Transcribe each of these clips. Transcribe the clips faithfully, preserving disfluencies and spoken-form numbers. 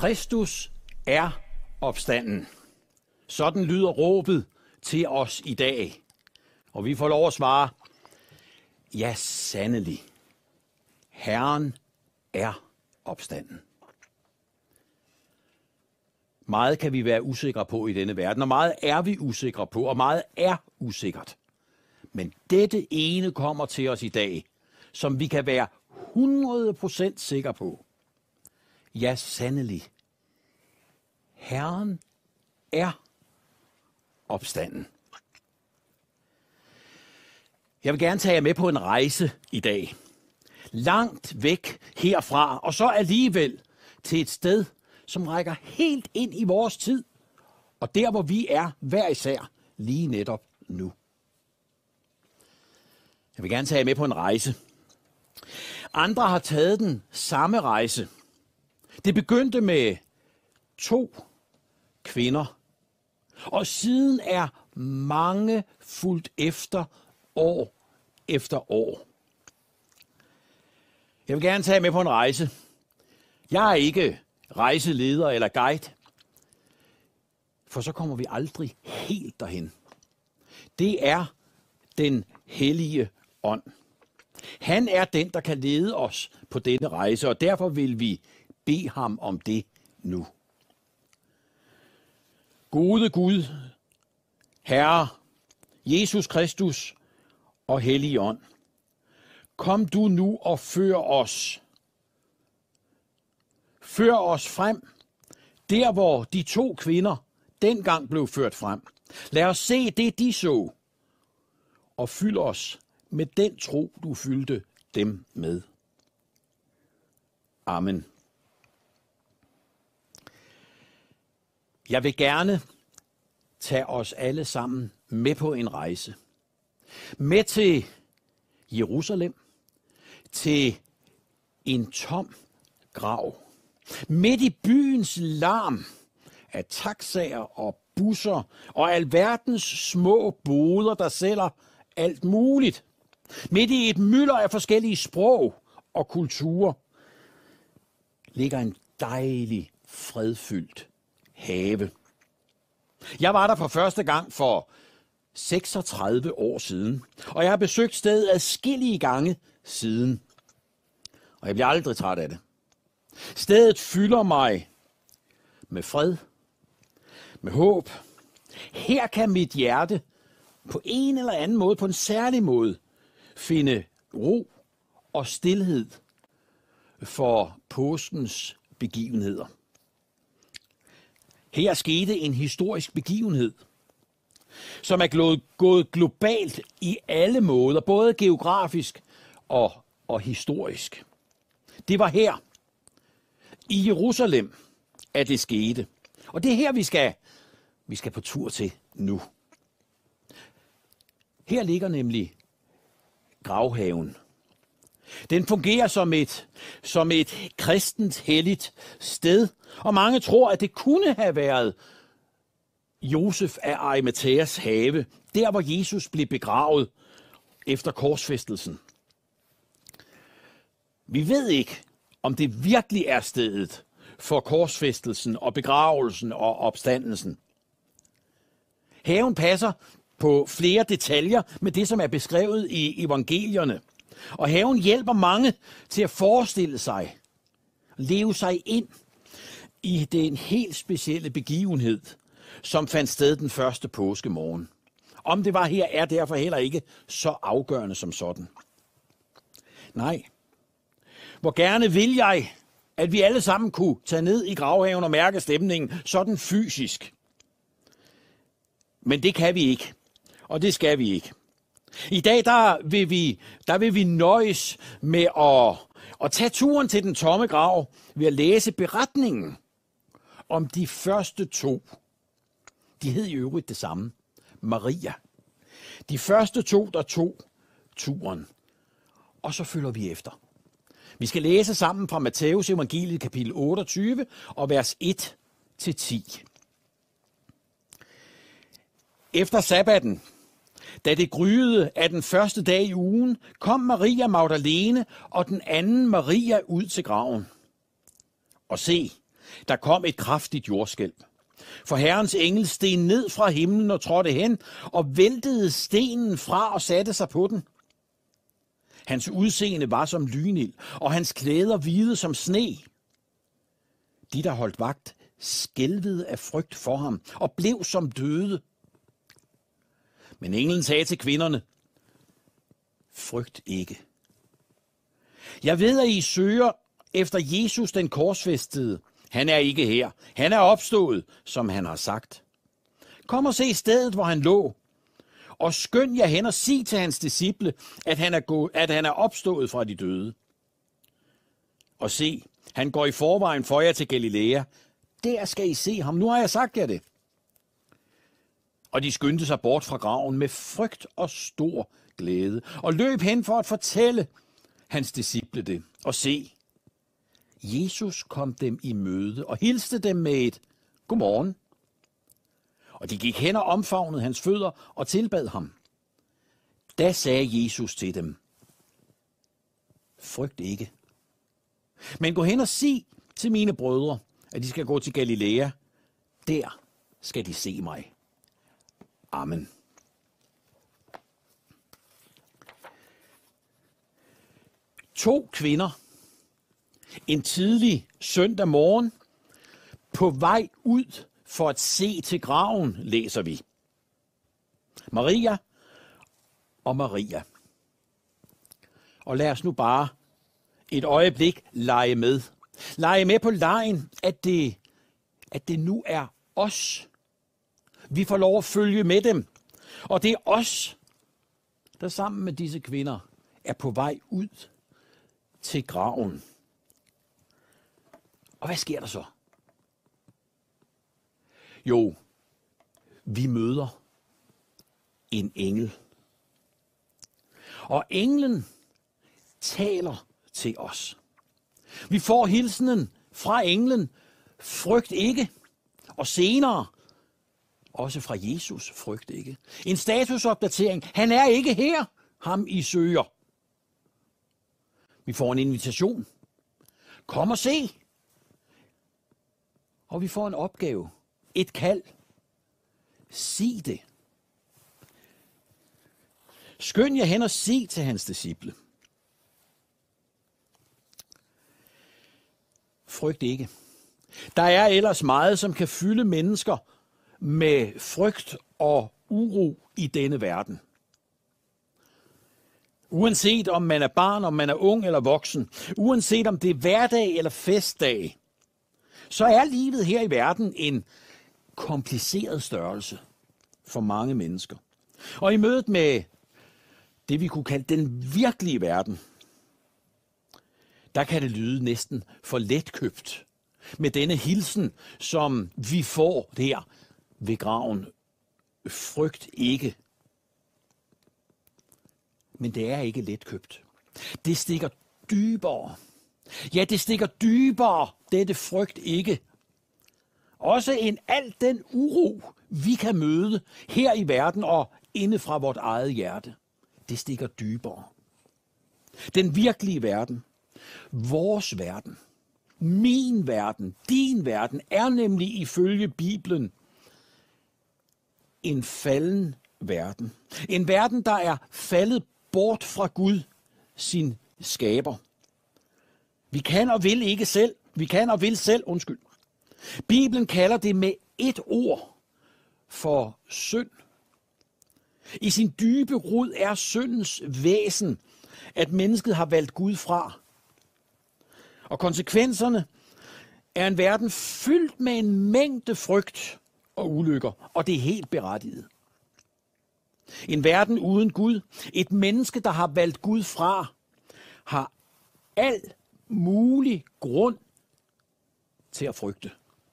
Kristus er opstanden. Sådan lyder råbet til os i dag. Og vi får lov at svare, ja sandelig, Herren er opstanden. Meget kan vi være usikre på i denne verden, og meget er vi usikre på, og meget er usikkert. Men dette ene kommer til os i dag, som vi kan være hundrede procent sikre på. Ja, sandelig. Herren er opstanden. Jeg vil gerne tage jer med på en rejse i dag. Langt væk herfra, og så alligevel til et sted, som rækker helt ind i vores tid, og der hvor vi er hver især lige netop nu. Jeg vil gerne tage jer med på en rejse. Andre har taget den samme rejse. Det begyndte med to kvinder, og siden er mange fulgt efter år efter år. Jeg vil gerne tage jer med på en rejse. Jeg er ikke rejseleder eller guide, for så kommer vi aldrig helt derhen. Det er den hellige ånd. Han er den, der kan lede os på denne rejse, og derfor vil vi bede ham om det nu. Gode Gud, Herre, Jesus Kristus og Hellige Ånd, kom du nu og før os. Før os frem, der hvor de to kvinder dengang blev ført frem. Lad os se det, de så, og fyld os med den tro, du fyldte dem med. Amen. Jeg vil gerne tage os alle sammen med på en rejse. Med til Jerusalem, til en tom grav. Midt i byens larm af taxaer og busser og alverdens små boder, der sælger alt muligt. Midt i et mylder af forskellige sprog og kulturer ligger en dejlig, fredfyldt have. Jeg var der for første gang for seksogtredive år siden, og jeg har besøgt stedet adskillige gange siden. Og jeg bliver aldrig træt af det. Stedet fylder mig med fred, med håb. Her kan mit hjerte på en eller anden måde, på en særlig måde, finde ro og stilhed for påskens begivenheder. Her skete en historisk begivenhed, som er gået globalt i alle måder, både geografisk og, og historisk. Det var her, i Jerusalem, at det skete. Og det er her, vi skal, vi skal på tur til nu. Her ligger nemlig gravhaven. Den fungerer som et, som et kristent helligt sted, og mange tror, at det kunne have været Josef af Arimatheas have, der hvor Jesus blev begravet efter korsfæstelsen. Vi ved ikke, om det virkelig er stedet for korsfæstelsen og begravelsen og opstandelsen. Haven passer på flere detaljer med det, som er beskrevet i evangelierne. Og haven hjælper mange til at forestille sig, leve sig ind i den helt specielle begivenhed, som fandt sted den første påskemorgen. Om det var her, er derfor heller ikke så afgørende som sådan. Nej. Hvor gerne vil jeg, at vi alle sammen kunne tage ned i gravhaven og mærke stemningen sådan fysisk. Men det kan vi ikke, og det skal vi ikke. I dag der vil vi, der vil vi nøjes med at, at tage turen til den tomme grav ved at læse beretningen om de første to. De hed i øvrigt det samme. Maria. De første to, der tog turen. Og så følger vi efter. Vi skal læse sammen fra Matthæus evangeliet kapitel otteogtyve og vers et til ti. Efter sabbaten, da det gryede af den første dag i ugen, kom Maria Magdalene og den anden Maria ud til graven. Og se, Der kom et kraftigt jordskælv. For Herrens engel steg ned fra himlen og trådte hen, og væltede stenen fra og satte sig på den. Hans udseende var som lynild, og hans klæder hvide som sne. De, der holdt vagt, skælvede af frygt for ham, og blev som døde. Men englen sagde til kvinderne, frygt ikke. Jeg ved, at I søger efter Jesus den korsfæstede. Han er ikke her. Han er opstået, som han har sagt. Kom og se stedet, hvor han lå. Og skynd jer hen og sig til hans disciple, at han er, gå- at han er opstået fra de døde. Og se, han går i forvejen for jer til Galilea. Der skal I se ham. Nu har jeg sagt jer det. Og de skyndte sig bort fra graven med frygt og stor glæde, og løb hen for at fortælle hans disciple det. Og se, Jesus kom dem i møde og hilste dem med et godmorgen. Og de gik hen og omfavnede hans fødder og tilbad ham. Da sagde Jesus til dem, frygt ikke. Men gå hen og sig til mine brødre, at de skal gå til Galilea. Der skal de se mig. Amen. To kvinder, en tidlig søndag morgen, på vej ud for at se til graven, læser vi. Maria og Maria. Og lad os nu bare et øjeblik lege med. Lege med på legen, at det, at det nu er os. Vi får lov at følge med dem. Og det er os, der sammen med disse kvinder er på vej ud til graven. Og hvad sker der så? Jo, vi møder en engel. Og englen taler til os. Vi får hilsenen fra englen, frygt ikke, og senere også fra Jesus, frygt ikke. En statusopdatering, han er ikke her, ham I søger. Vi får en invitation. Kom og se. Og vi får en opgave, et kald. Sig det. Skynd jer hen og sig til hans disciple. Frygt ikke. Der er ellers meget, som kan fylde mennesker med frygt og uro i denne verden. Uanset om man er barn, om man er ung eller voksen, uanset om det er hverdag eller festdag, så er livet her i verden en kompliceret størrelse for mange mennesker. Og i mødet med det, vi kunne kalde den virkelige verden, der kan det lyde næsten for letkøbt med denne hilsen, som vi får der ved graven. Frygt ikke. Men det er ikke letkøbt. Det stikker dybere. Ja, det stikker dybere, dette frygt ikke. Også end al den uro, vi kan møde her i verden og inde fra vort eget hjerte. Det stikker dybere. Den virkelige verden, vores verden, min verden, din verden, er nemlig ifølge Bibelen en falden verden. En verden, der er faldet bort fra Gud, sin skaber. Vi kan og vil ikke selv. Vi kan og vil selv, undskyld. Bibelen kalder det med et ord for synd. I sin dybe rod er syndens væsen, at mennesket har valgt Gud fra. Og konsekvenserne er en verden fyldt med en mængde frygt og ulykker, og det er helt berettiget. En verden uden Gud, et menneske, der har valgt Gud fra, har al mulig grund til at frygte.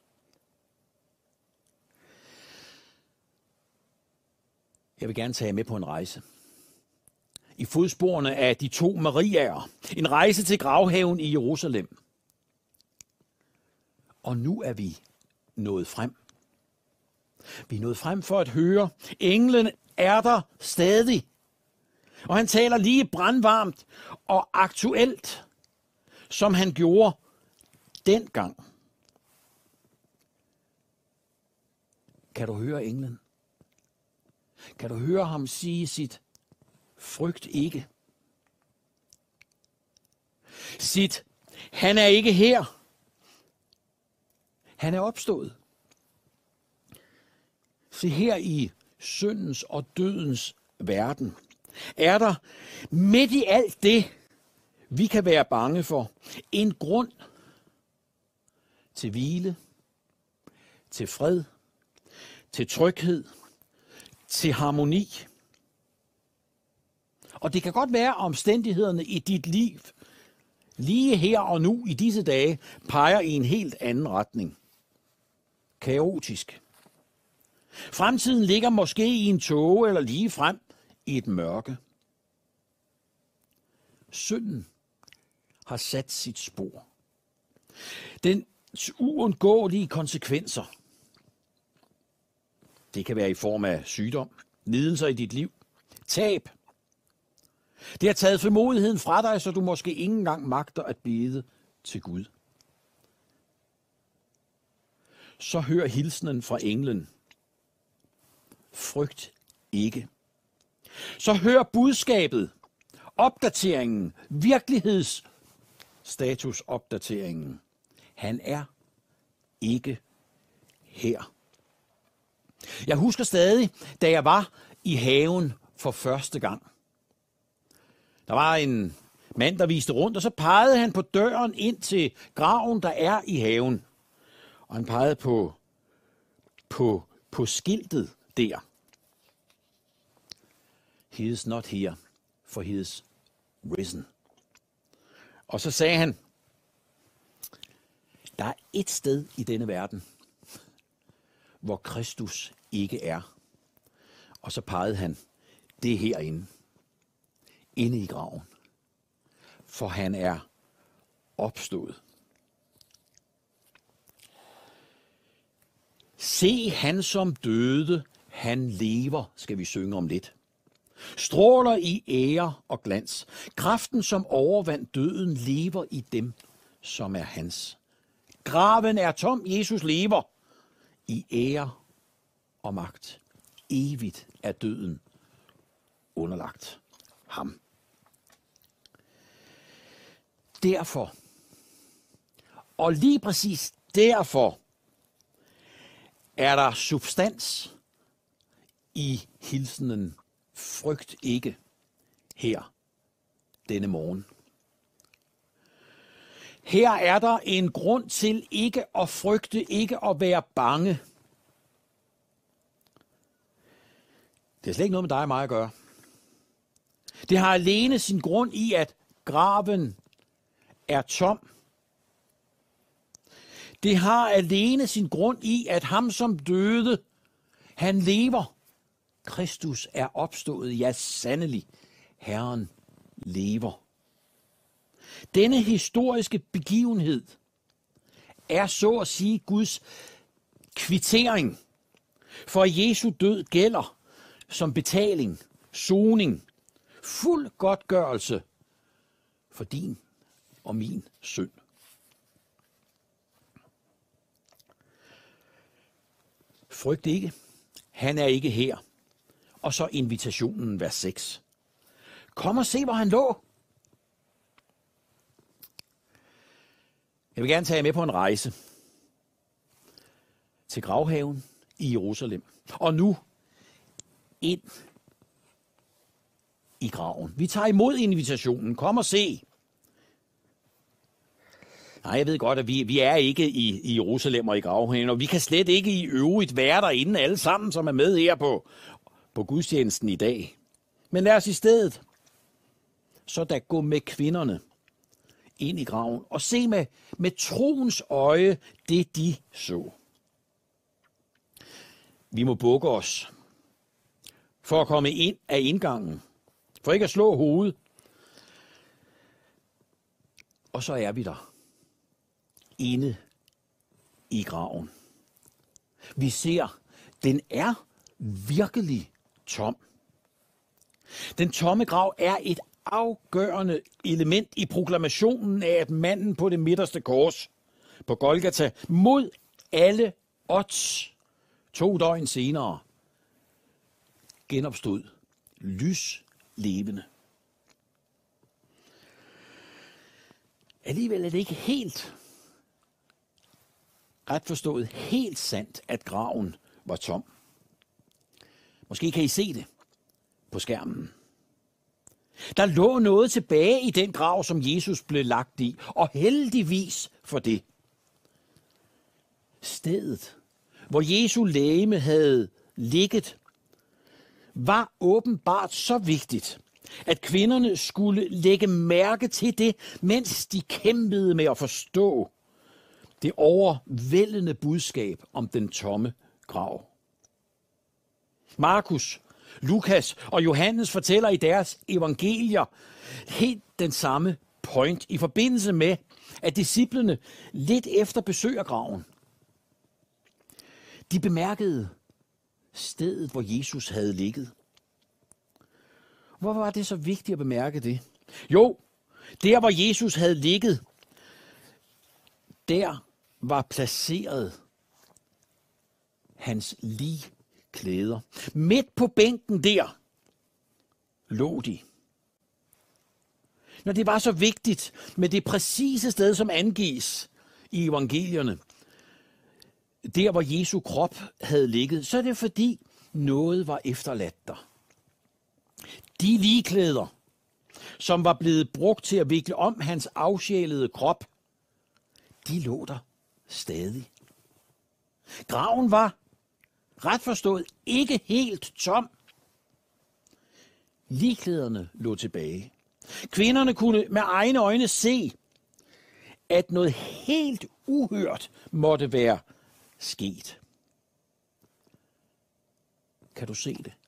Jeg vil gerne tage jer med på en rejse. I fodsporene af de to Mariaer. En rejse til gravhaven i Jerusalem. Og nu er vi nået frem. Vi er nået frem for at høre, englen er der stadig. Og han taler lige brandvarmt og aktuelt, som han gjorde dengang. Kan du høre englen? Kan du høre ham sige sit frygt ikke? Sit, han er ikke her. Han er opstået. Se, her i syndens og dødens verden er der midt i alt det, vi kan være bange for, en grund til hvile, til fred, til tryghed, til harmoni. Og det kan godt være, at omstændighederne i dit liv, lige her og nu i disse dage, peger i en helt anden retning. Kaotisk. Fremtiden ligger måske i en tåge eller lige frem i et mørke. Synden har sat sit spor. Den uundgåelige konsekvenser. Det kan være i form af sygdom, lidelser i dit liv, tab. Det har taget frimodigheden fra dig, så du måske ikke engang magter at bede til Gud. Så hør hilsenen fra englen. Frygt ikke. Så hør budskabet, opdateringen, virkelighedsstatusopdateringen. Han er ikke her. Jeg husker stadig, da jeg var i haven for første gang. Der var en mand, der viste rundt, og så pegede han på døren ind til graven, der er i haven. Og han pegede på, på, på skiltet der. He is not here, for he is risen. Og så sagde han, der er et sted i denne verden, hvor Kristus ikke er. Og så pegede han, det er herinde, inde i graven. For han er opstået. Se, han som døde, han lever, skal vi synge om lidt. Stråler i ære og glans. Kraften, som overvandt døden, lever i dem, som er hans. Graven er tom, Jesus lever i ære og magt. Evigt er døden underlagt ham. Derfor, og lige præcis derfor, er der substans i hilsenen frygt ikke her denne morgen. Her er der en grund til ikke at frygte, ikke at være bange. Det har slet ikke noget med dig og mig at gøre. Det har alene sin grund i, at graven er tom. Det har alene sin grund i, at ham som døde, han lever. Kristus er opstået, ja sandelig, Herren lever. Denne historiske begivenhed er så at sige Guds kvittering, for Jesu død gælder som betaling, soning, fuld godtgørelse for din og min synd. Frygt ikke, han er ikke her. Og så invitationen, vers seks. Kom og se, hvor han lå. Jeg vil gerne tage jer med på en rejse til gravhaven i Jerusalem. Og nu ind i graven. Vi tager imod invitationen. Kom og se. Nej, jeg ved godt, at vi, vi er ikke i, i Jerusalem og i gravhaven, og vi kan slet ikke i øvrigt være derinde alle sammen, som er med her på, på gudstjenesten i dag. Men lad os i stedet så da gå med kvinderne ind i graven og se med, med troens øje det, de så. Vi må bukke os for at komme ind af indgangen, for ikke at slå hovedet. Og så er vi der, inde i graven. Vi ser, den er virkelig tom. Den tomme grav er et afgørende element i proklamationen af, at manden på det midterste kors på Golgata mod alle odds To døgn senere genopstod lys levende. Alligevel er det ikke helt ret forstået, helt sandt, at graven var tom. Måske kan I se det på skærmen. Der lå noget tilbage i den grav, som Jesus blev lagt i, og heldigvis for det. Stedet, hvor Jesu legeme havde ligget, var åbenbart så vigtigt, at kvinderne skulle lægge mærke til det, mens de kæmpede med at forstå det overvældende budskab om den tomme grav. Markus, Lukas og Johannes fortæller i deres evangelier helt den samme point i forbindelse med, at disciplene lidt efter besøger graven. De bemærkede stedet, hvor Jesus havde ligget. Hvorfor var det så vigtigt at bemærke det? Jo, der hvor Jesus havde ligget, der var placeret hans ligklæder. Midt på bænken der lå de. Når det var så vigtigt med det præcise sted, som angives i evangelierne, der hvor Jesu krop havde ligget, så er det fordi noget var efterladt der. De ligklæder, som var blevet brugt til at vikle om hans afsjælede krop, de lå der stadig. Graven var, ret forstået, ikke helt tom. Ligklæderne lå tilbage. Kvinderne kunne med egne øjne se, at noget helt uhørt måtte være sket. Kan du se det?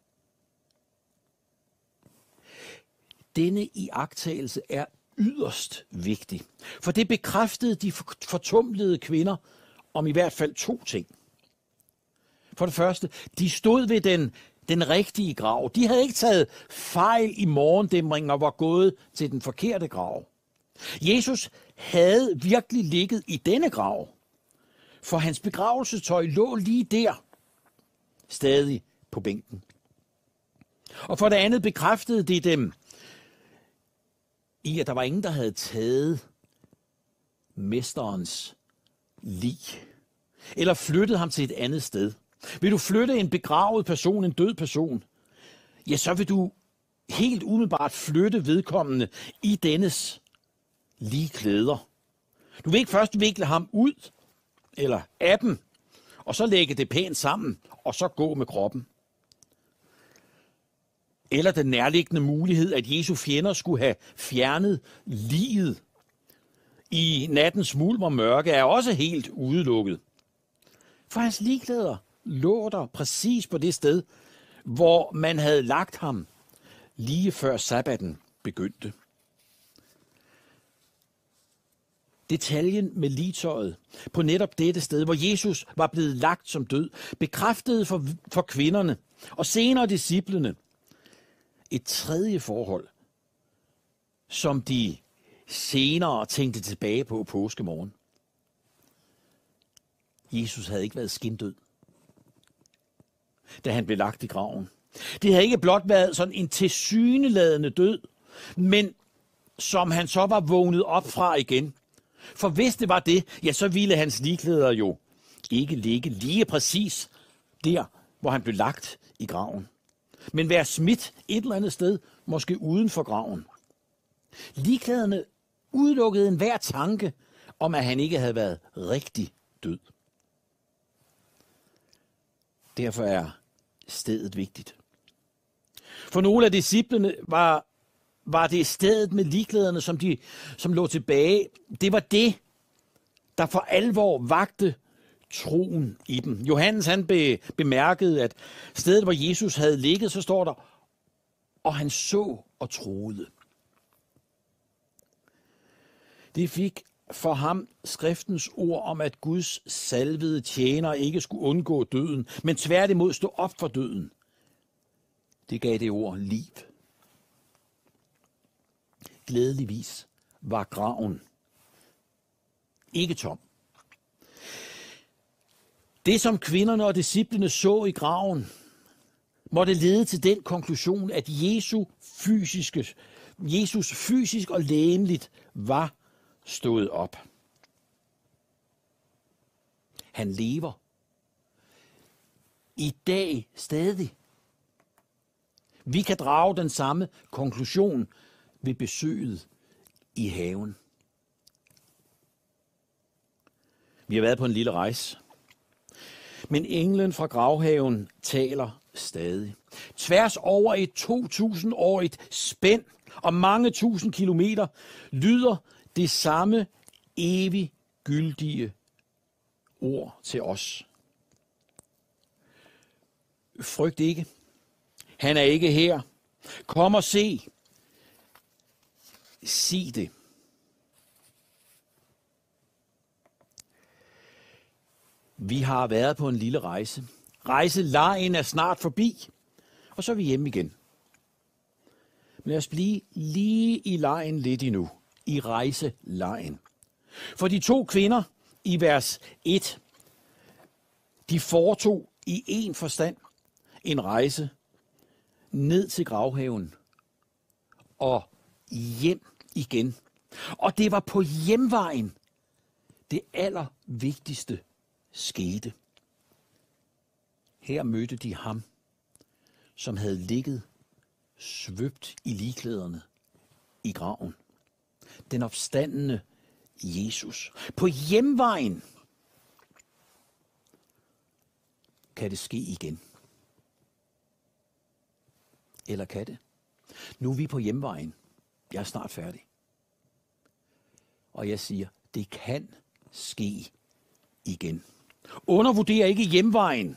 Denne iagttagelse er yderst vigtig, for det bekræftede de fortumlede kvinder om i hvert fald to ting. For det første, de stod ved den, den rigtige grav. De havde ikke taget fejl i morgendæmringen og var gået til den forkerte grav. Jesus havde virkelig ligget i denne grav, for hans begravelsestøj lå lige der, stadig på bænken. Og for det andet bekræftede det dem i, at der var ingen, der havde taget mesterens lig, eller flyttet ham til et andet sted. Vil du flytte en begravet person, en død person, ja, så vil du helt umiddelbart flytte vedkommende i dennes ligklæder. Du vil ikke først vikle ham ud, eller af dem, og så lægge det pænt sammen, og så gå med kroppen. Eller den nærliggende mulighed, at Jesu fjender skulle have fjernet liget i nattens mulm og mørke, er også helt udelukket. For hans ligklæder lå der præcis på det sted, hvor man havde lagt ham lige før sabbaten begyndte. Detaljen med ligtøjet på netop dette sted, hvor Jesus var blevet lagt som død, bekræftede for, for kvinderne og senere disciplene et tredje forhold, som de senere tænkte tilbage på påskemorgen. Jesus havde ikke været skindød, da han blev lagt i graven. Det havde ikke blot været sådan en tilsyneladende død, men som han så var vågnet op fra igen. For hvis det var det, ja, så ville hans ligklæder jo ikke ligge lige præcis der, hvor han blev lagt i graven, men være smidt et eller andet sted, måske uden for graven. Ligklæderne udelukkede enhver tanke om, at han ikke havde været rigtig død. Derfor er stedet vigtigt. For nogle af disciplene var, var det stedet med ligklæderne, som, de, som lå tilbage. Det var det, der for alvor vagte troen i dem. Johannes han be, bemærkede, at stedet, hvor Jesus havde ligget, så står der, og han så og troede. Det fik for ham skriftens ord om, at Guds salvede tjener ikke skulle undgå døden, men tværtimod stå op for døden. Det gav det ord liv. Glædeligvis var graven ikke tom. Det, som kvinderne og disciplene så i graven, måtte lede til den konklusion, at Jesu fysiske, Jesus fysisk og legemligt var stået op. Han lever i dag stadig. Vi kan drage den samme konklusion ved besøget i haven. Vi har været på en lille rejse, men englen fra gravhaven taler stadig. Tværs over et to tusind-årigt spænd og mange tusind kilometer lyder det samme evig gyldige ord til os. Frygt ikke. Han er ikke her. Kom og se. Sig det. Vi har været på en lille rejse. Rejselejen er snart forbi, og så er vi hjemme igen. Men lad os blive lige i lejen lidt endnu, i rejselejen. For de to kvinder i vers et, de foretog i en forstand en rejse ned til gravhaven og hjem igen. Og det var på hjemvejen, det allervigtigste skete. Her mødte de ham, som havde ligget svøbt i ligklæderne i graven. Den opstandende Jesus. På hjemvejen kan det ske igen. Eller kan det? Nu er vi på hjemvejen. Jeg er snart færdig. Og jeg siger, det kan ske igen. Undervurder ikke hjemvejen.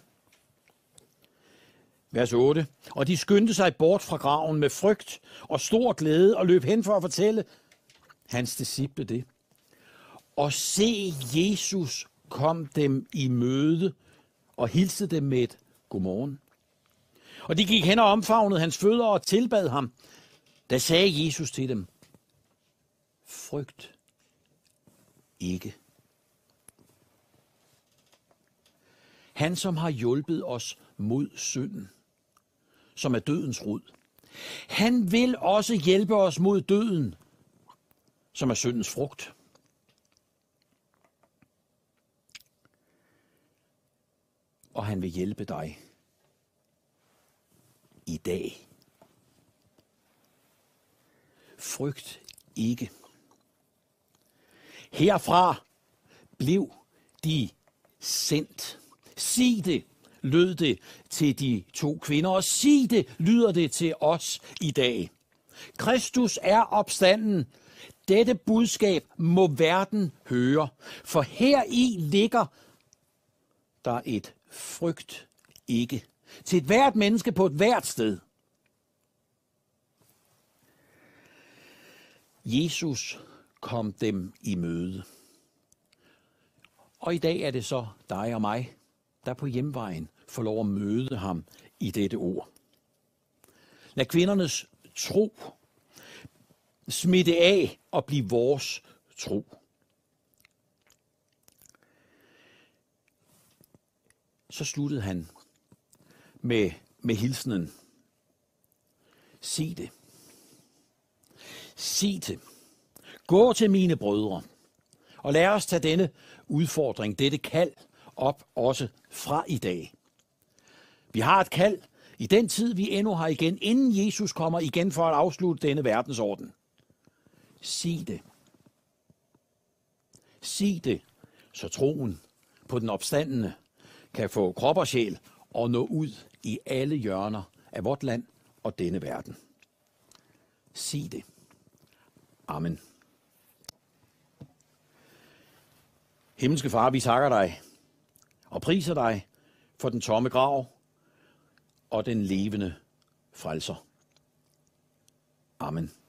Vers otte. Og de skyndte sig bort fra graven med frygt og stor glæde og løb hen for at fortælle hans disciple det. Og se, Jesus kom dem i møde og hilste dem med et godmorgen. Og de gik hen og omfavnede hans fødder og tilbad ham. Da sagde Jesus til dem, frygt ikke. Han, som har hjulpet os mod synden, som er dødens rod. Han vil også hjælpe os mod døden, som er syndens frugt. Og han vil hjælpe dig i dag. Frygt ikke. Herfra blev de sendt. Sig det, lød det til de to kvinder, og sig det, lyder det til os i dag. Kristus er opstanden. Dette budskab må verden høre, for heri ligger der et frygt ikke til et hvert menneske på et hvert sted. Jesus kom dem i møde. Og i dag er det så dig og mig, der på hjemvejen får lov at møde ham i dette ord. Lad kvindernes tro smitte af og blive vores tro. Så sluttede han med, med hilsenen. Sig det. Sig det. Gå til mine brødre, og lad os tage denne udfordring, dette kald, op også fra i dag. Vi har et kald i den tid, vi endnu har igen, inden Jesus kommer igen for at afslutte denne verdensorden. Sig det. Sig det, så troen på den opstandende kan få krop og sjæl og nå ud i alle hjørner af vort land og denne verden. Sig det. Amen. Himmelske Far, vi takker dig og priser dig for den tomme grav og den levende frelser. Amen.